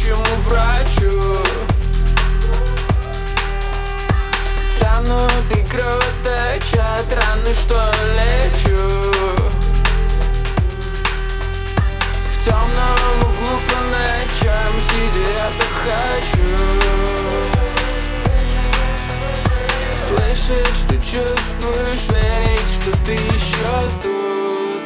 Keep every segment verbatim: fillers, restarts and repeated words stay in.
лечащему врачу. Тянут и кровоточат раны, что лечу. В темном углу по ночам сидя я так хочу. Слышишь, ты чувствуешь, верить, что ты еще тут.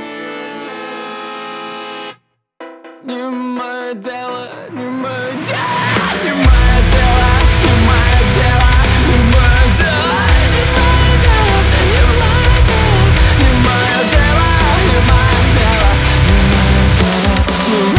Не мое дело, не мое дело, не мое дело, не мое дело, не мое дело, не мое дело, не мое дело, не мое дело, не мое дело, не мое дело, не мое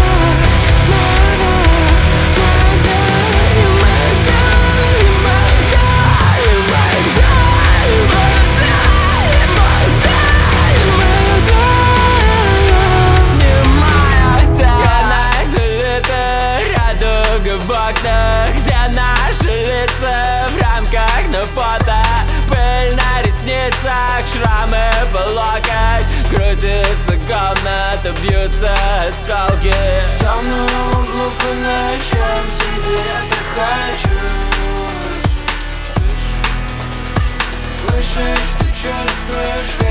в окнах, где наши лица в рамках на фото. Пыль на ресницах, шрамы по локоть. Крутится комната, бьются осколки. В темном углу по ночам сидя я так хочу. Слышишь, ты чувствуешь.